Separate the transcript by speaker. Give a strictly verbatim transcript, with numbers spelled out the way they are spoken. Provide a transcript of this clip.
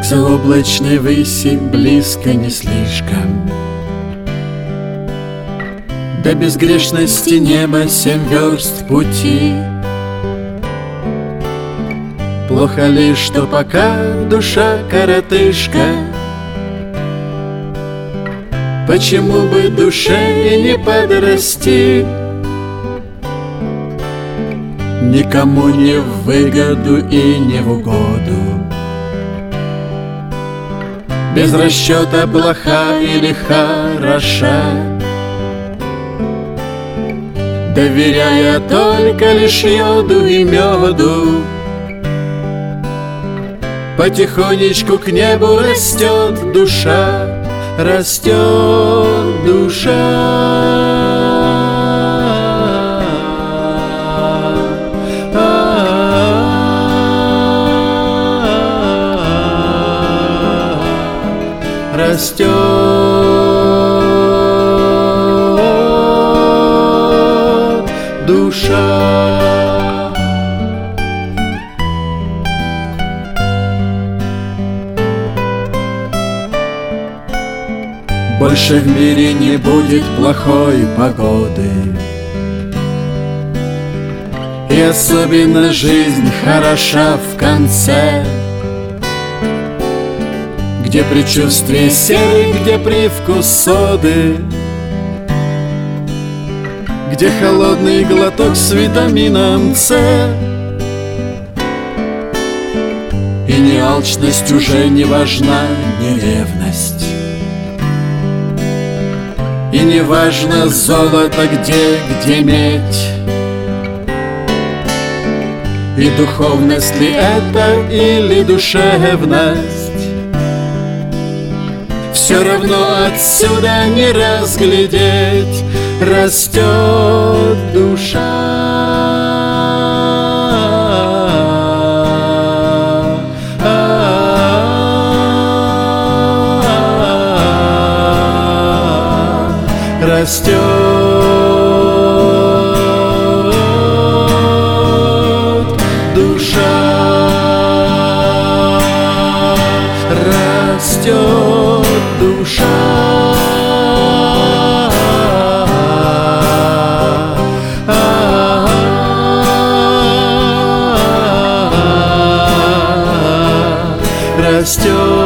Speaker 1: К заоблачной выси близко не слишком, до безгрешности неба семь верст пути. Плохо ли, что пока душа коротышка? Почему бы душе и не подрасти? Никому не в выгоду и не в угоду, без расчета плоха или хороша, доверяя только лишь йоду и меду. Потихонечку к небу растет душа, растет душа. Растет душа. Больше в мире не будет плохой погоды, и особенно жизнь хороша в конце, где предчувствие серы, где привкус соды, где холодный глоток с витамином С. И не алчность уже не важна, не ревность, и не важно золото где, где медь, и духовность ли это или душевность. Все равно отсюда не разглядеть, растет душа. Растет душа, растет душа, растет.